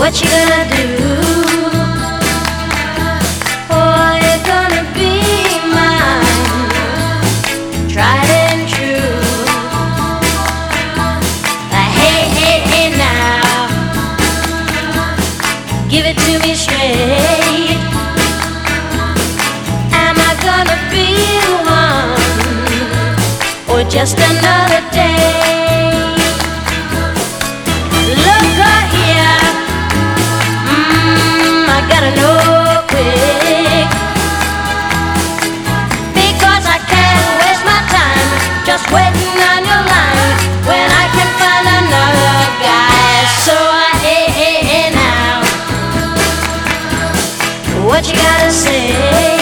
What you gonna do? Oh, you're gonna be mine, tried and true. Hey, hey, hey now, give it to me straight. Am I gonna be the one, or just another day? Look here, I gotta know quick, because I can't waste my time just waiting on your line when I can find another guy. So hey, hey, hey now, what you gotta say?